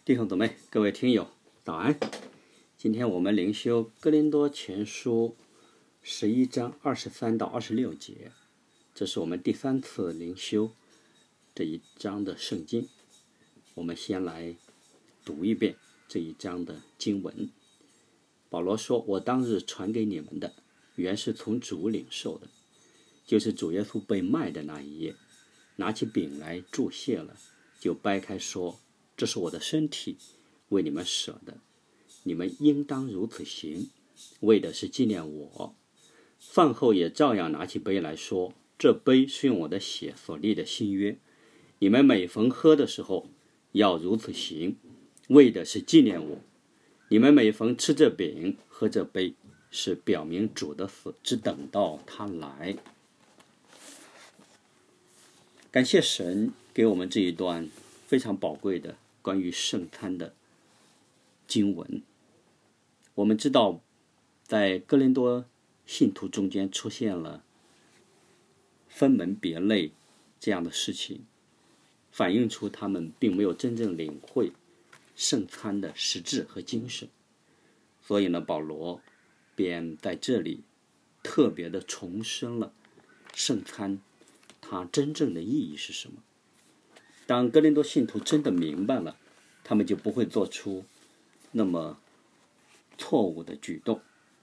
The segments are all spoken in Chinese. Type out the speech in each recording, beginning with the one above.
弟兄姊妹，各位听友，早安！今天我们灵修哥林多前书11章23到26节，这是我们第3次灵修这一章的圣经。我们先来读一遍这一章的经文。保罗说：“我当日传给你们的，原是从主领受的，就是主耶稣被卖的那一夜，拿起饼来祝谢了，就掰开说：这是我的身体，为你们舍的，你们应当如此行，为的是纪念我。饭后也照样拿起杯来说：这杯是用我的血所立的新约，你们每逢喝的时候，要如此行，为的是纪念我。你们每逢吃这饼喝这杯，是表明主的死，只等到他来。”感谢神给我们这一段非常宝贵的关于圣餐的经文。我们知道，在哥林多信徒中间出现了分门别类这样的事情，反映出他们并没有真正领会圣餐的实质和精神。所以呢，保罗便在这里特别的重申了圣餐它真正的意义是什么。当哥林多信徒真的明白了，他们就不会做出那么错误的举动。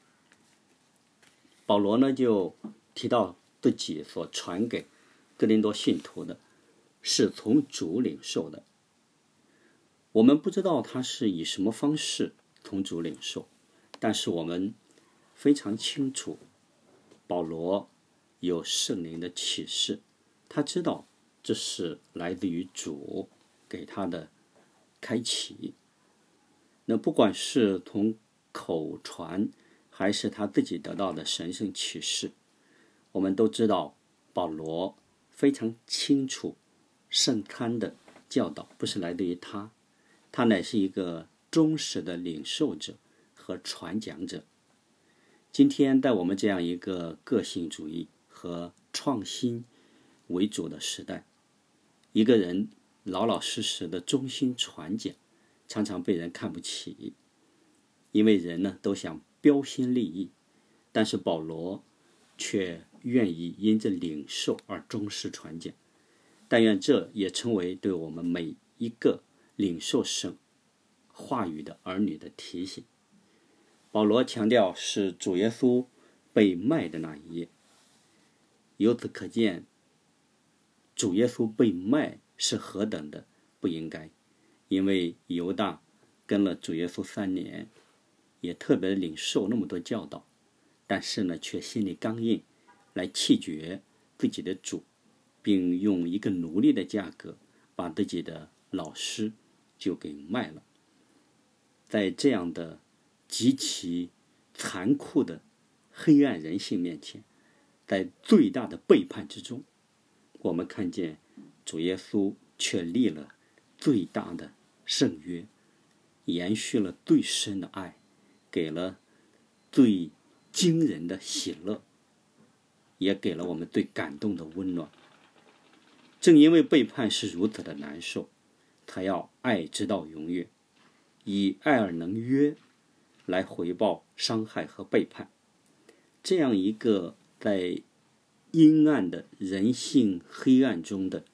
保罗呢就提到自己所传给哥林多信徒的是从主领受的。我们不知道他是以什么方式从主领受，但是我们非常清楚保罗有圣灵的启示，他知道这是来自于主给他的开启。那不管是从口传还是他自己得到的神圣启示，我们都知道保罗非常清楚圣餐的教导不是来自于他，他乃是一个忠实的领受者和传讲者。今天在我们这样一个个性主义和创新为主的时代，一个人老老实实的忠心传讲常常被人看不起，因为人呢都想标新立异，但是保罗却愿意因着领受而忠实传讲。但愿这也成为对我们每一个领受神话语的儿女的提醒。保罗强调是主耶稣被卖的那一夜，由此可见主耶稣被卖是何等的不应该。因为犹大跟了主耶稣3年，也特别领受那么多教导，但是呢却心里刚硬，来弃绝自己的主，并用一个奴隶的价格把自己的老师就给卖了。在这样的极其残酷的黑暗人性面前，在最大的背叛之中，我们看见主耶稣却立了最大的圣约，延续了最深的爱，给了最惊人的喜乐，也给了我们最感动的温暖。正因为背叛是如此的难受，才要爱直到永远，以爱而能约来回报伤害和背叛。这样一个在阴暗的人性黑暗中的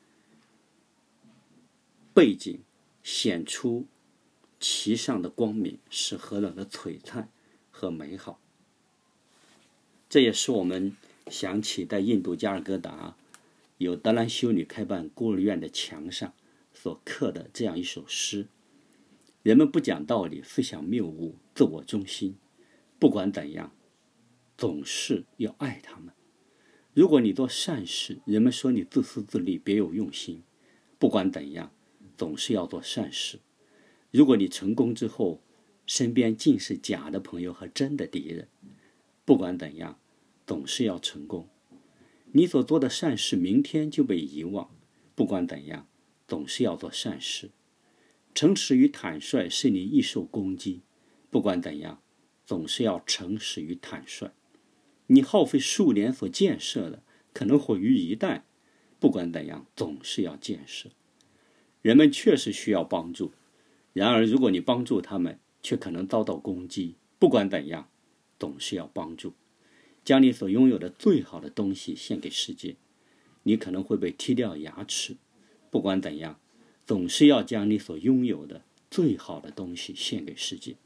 背景显出其上的光明，是何等的璀璨和美好。这也是我们想起在印度加尔各答有德兰修女开办孤儿院的墙上所刻的这样一首诗：人们不讲道理，思想谬误，自我中心，不管怎样总是要爱他们。如果你做善事，人们说你自私自利，别有用心，不管怎样总是要做善事。如果你成功之后，身边尽是假的朋友和真的敌人，不管怎样总是要成功。你所做的善事明天就被遗忘，不管怎样总是要做善事。诚实与坦率是你易受攻击，不管怎样总是要诚实与坦率。你耗费数年所建设的可能毁于一旦，不管怎样总是要建设。人们确实需要帮助， 然而如果你帮助他们，却可能遭到攻击。不管怎样，总是要帮助，将你所拥有的最好的东西献给世界。你可能会被踢掉牙齿，不管怎样，总是要将你所拥有的最好的东西献给世界。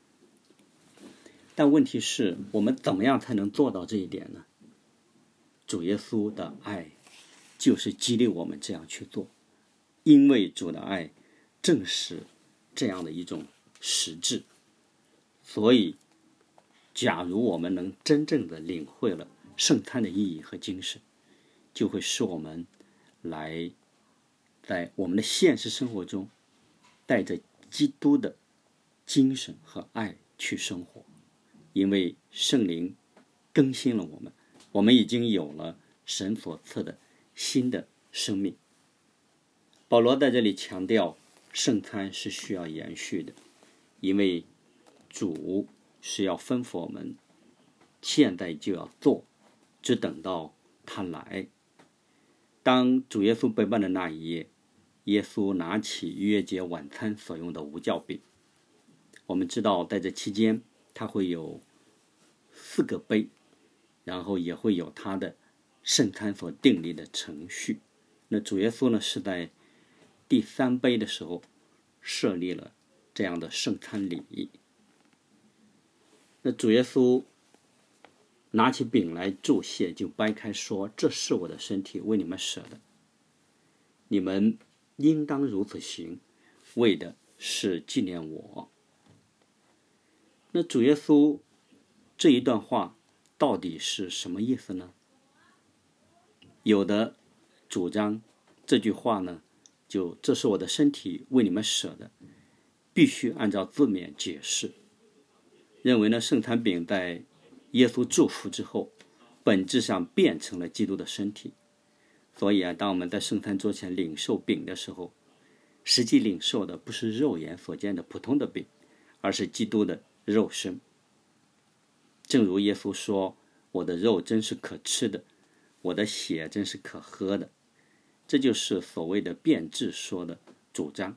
但问题是，我们怎么样才能做到这一点呢？主耶稣的爱就是激励我们这样去做，因为主的爱正是这样的一种实质。所以假如我们能真正的领会了圣餐的意义和精神，就会使我们来在我们的现实生活中带着基督的精神和爱去生活。因为圣灵更新了我们，我们已经有了神所赐的新的生命。保罗在这里强调，圣餐是需要延续的，因为主是要吩咐我们现在就要做，只等到他来。当主耶稣被办的那一夜，耶稣拿起逾越节晚餐所用的无酵饼。我们知道在这期间他会有4个杯，然后也会有他的圣餐所订立的程序。那主耶稣呢，是在第3杯的时候设立了这样的圣餐礼仪。那主耶稣拿起饼来祝谢，就掰开说，这是我的身体，为你们舍的，你们应当如此行，为的是纪念我。那主耶稣这一段话到底是什么意思呢？有的主张这句话呢，这是我的身体，为你们舍的，必须按照字面解释，认为呢，圣餐饼在耶稣祝福之后，本质上变成了基督的身体。所以当我们在圣餐桌前领受饼的时候，实际领受的不是肉眼所见的普通的饼，而是基督的肉身。正如耶稣说，我的肉真是可吃的，我的血真是可喝的。这就是所谓的变质说的主张。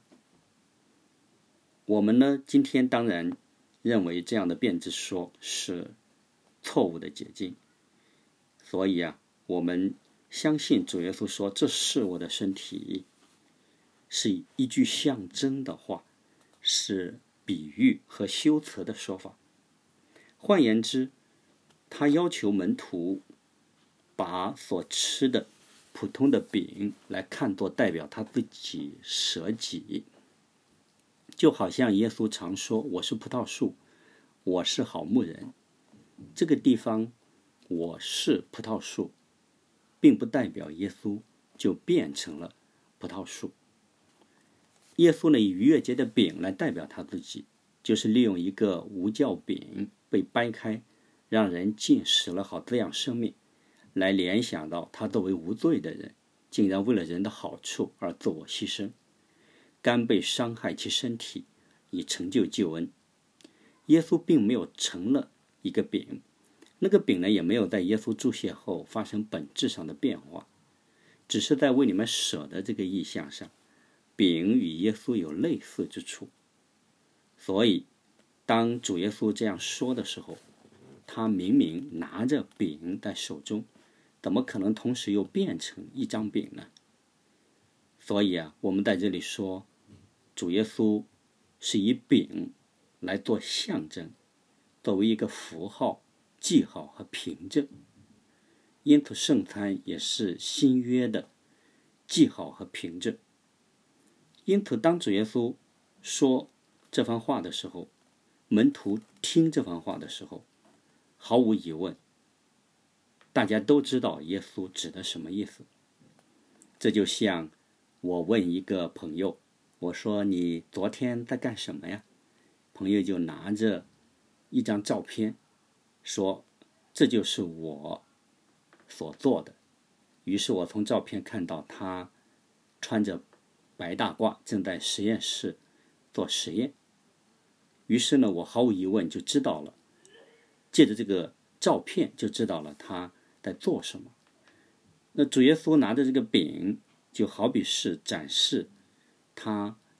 我们呢，今天当然认为这样的变质说是错误的解经。所以我们相信主耶稣说，这是我的身体，是一句象征的话，是比喻和修辞的说法。换言之，他要求门徒把所吃的普通的饼来看作代表他自己舍己，就好像耶稣常说，我是葡萄树，我是好牧人。这个地方我是葡萄树，并不代表耶稣就变成了葡萄树。耶稣呢，以逾越节的饼来代表他自己，就是利用一个无酵饼被掰开，让人进食了，好滋养生命，来联想到他作为无罪的人，竟然为了人的好处而自我牺牲，甘被伤害其身体，以成就救恩。耶稣并没有成了一个饼，那个饼呢，也没有在耶稣祝谢后发生本质上的变化，只是在为你们舍的这个意象上，饼与耶稣有类似之处。所以当主耶稣这样说的时候，他明明拿着饼在手中，怎么可能同时又变成一张饼呢？所以我们在这里说，主耶稣是以饼来做象征，作为一个符号、记号和凭证。因此圣餐也是新约的记号和凭证。因此当主耶稣说这番话的时候，门徒听这番话的时候，毫无疑问，大家都知道耶稣指的什么意思。这就像我问一个朋友，我说你昨天在干什么呀？朋友就拿着一张照片说，这就是我所做的。于是我从照片看到他穿着白大褂，正在实验室做实验。于是呢，我毫无疑问就知道了，借着这个照片就知道了他在做什么。那主耶稣拿着这个饼，就好比是展示他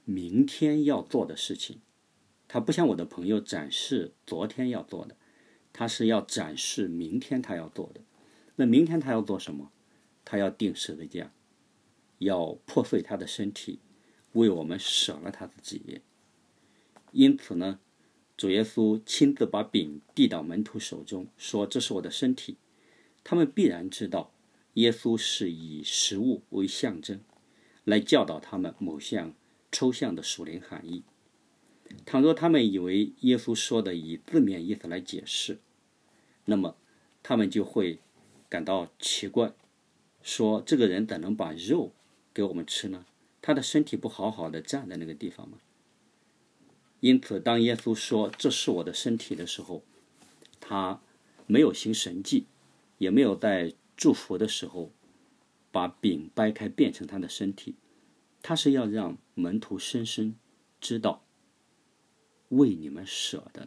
明天要做的事情。他不像我的朋友展示昨天要做的，他是要展示明天他要做的。那明天他要做什么？他要钉十字架，要破碎他的身体，为我们舍了他自己。因此呢，主耶稣亲自把饼递到门徒手中，说这是我的身体。他们必然知道耶稣是以食物为象征，来教导他们某项抽象的属灵含义。倘若他们以为耶稣说的以字面意思来解释，那么他们就会感到奇怪，说这个人怎能把肉给我们吃呢？他的身体不好好的站在那个地方吗？因此当耶稣说这是我的身体的时候，他没有行神迹，也没有在祝福的时候把饼掰开变成他的身体，他是要让门徒深深知道为你们舍的。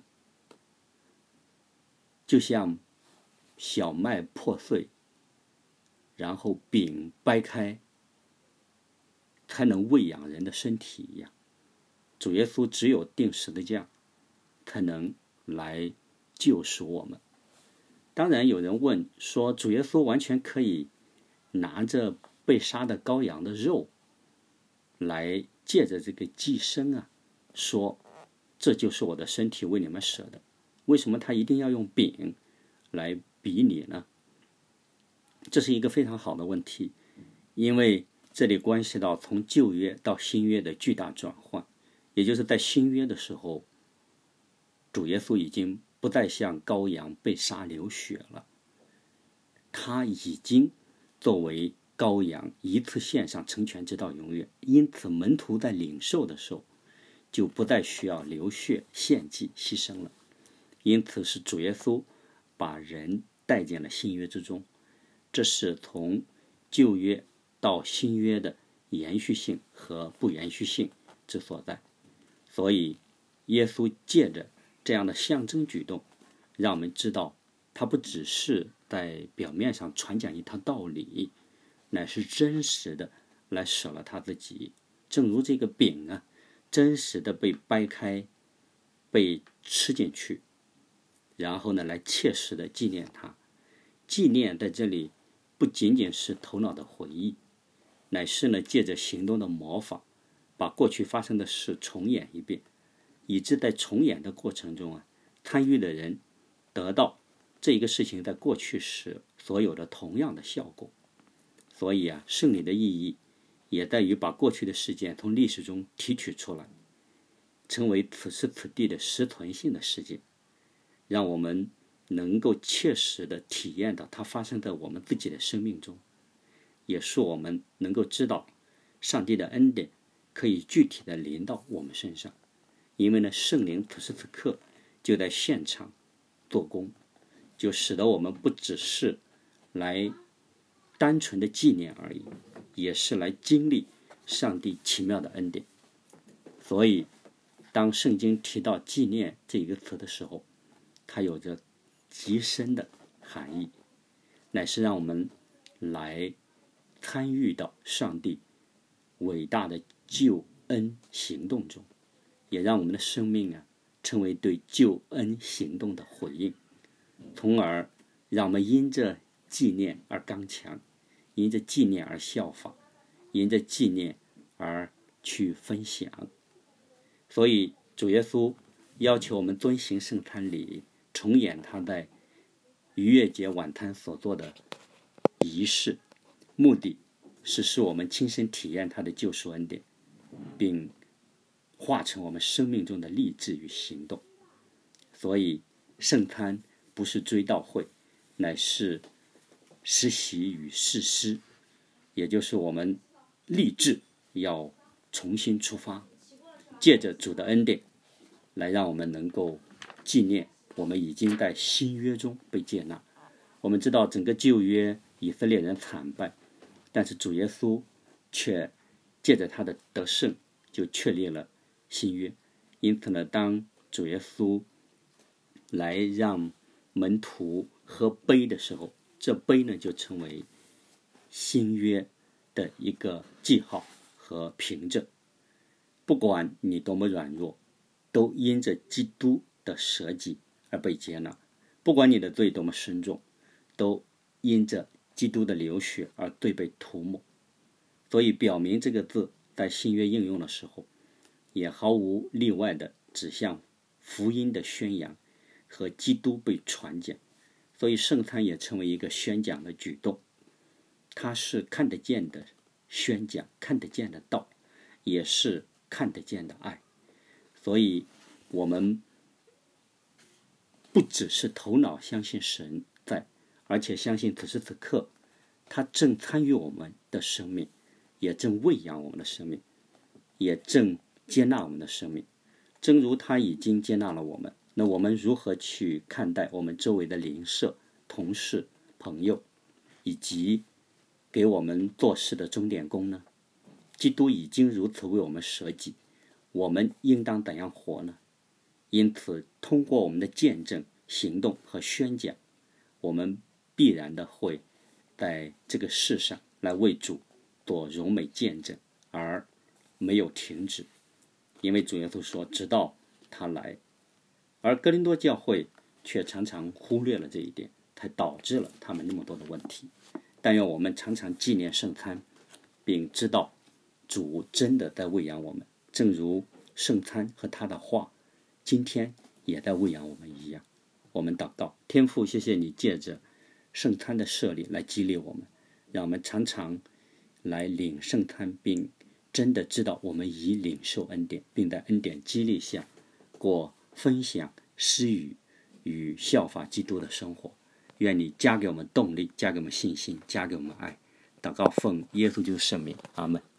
就像小麦破碎，然后饼掰开才能喂养人的身体一样，主耶稣只有钉十字架才能来救赎我们。当然有人问说，主耶稣完全可以拿着被杀的羔羊的肉来借着这个祭牲啊，说这就是我的身体为你们舍的，为什么他一定要用饼来比拟呢？这是一个非常好的问题，因为这里关系到从旧约到新约的巨大转换。也就是在新约的时候，主耶稣已经不再像羔羊被杀流血了，他已经作为羔羊一次献上，成全直到永远。因此门徒在领受的时候就不再需要流血献祭牺牲了。因此是主耶稣把人带进了新约之中，这是从旧约到新约的延续性和不延续性之所在。所以耶稣借着这样的象征举动，让我们知道他不只是在表面上传讲一套道理，乃是真实的来舍了他自己。正如这个饼啊，真实的被掰开，被吃进去，然后呢来切实的纪念他。纪念在这里不仅仅是头脑的回忆，乃是呢借着行动的模仿，把过去发生的事重演一遍，以致在重演的过程中啊，参与的人得到这一个事情在过去时所有的同样的效果。所以啊，圣礼的意义也在于把过去的事件从历史中提取出来，成为此时此地的实存性的事件，让我们能够切实的体验到它发生在我们自己的生命中，也是我们能够知道上帝的恩典可以具体的临到我们身上。因为呢，圣灵此时此刻就在现场做工，就使得我们不只是来单纯的纪念而已，也是来经历上帝奇妙的恩典。所以当圣经提到纪念这一个词的时候，它有着极深的含义，乃是让我们来参与到上帝伟大的救恩行动中，也让我们的生命啊成为对救恩行动的回应，从而让我们因着纪念而刚强，因着纪念而效法，因着纪念而去分享。所以主耶稣要求我们遵行圣餐礼，重演他在逾越节晚餐所做的仪式，目的是使我们亲身体验他的救赎恩典，并化成我们生命中的立志与行动。所以圣餐不是追悼会，乃是实习与誓师，也就是我们立志要重新出发，借着主的恩典来让我们能够纪念我们已经在新约中被接纳。我们知道整个旧约以色列人惨败，但是主耶稣却借着他的得胜就确立了新约。因此呢，当主耶稣来让门徒喝杯的时候，这杯呢就成为新约的一个记号和凭证。 不管你多么软弱，都因着基督的舍己而被接纳；不管你的罪多么深重，都因着基督的流血而对被涂抹。所以表明这个字在新约应用的时候，也毫无例外地指向福音的宣扬和基督被传讲。所以圣餐也成为一个宣讲的举动，它是看得见的宣讲，看得见的道，也是看得见的爱。所以我们不只是头脑相信神在，而且相信此时此刻他正参与我们的生命，也正喂养我们的生命，也正接纳我们的生命。正如他已经接纳了我们，那我们如何去看待我们周围的邻舍、同事、朋友，以及给我们做事的钟点工呢？基督已经如此为我们舍己，我们应当怎样活呢？因此，通过我们的见证、行动和宣讲，我们必然的会在这个世上来为主做荣美见证，而没有停止。因为主耶稣说，直到他来。而哥林多教会却常常忽略了这一点，才导致了他们那么多的问题。但愿我们常常纪念圣餐，并知道主真的在喂养我们，正如圣餐和他的话今天也在喂养我们一样。我们祷告，天父，谢谢你借着圣餐的设立来激励我们，让我们常常来领圣餐，并真的知道我们已领受恩典，并在恩典激励下过分享、施予与效法基督的生活。愿你加给我们动力，加给我们信心，加给我们爱。祷告奉耶稣基督圣名，阿们。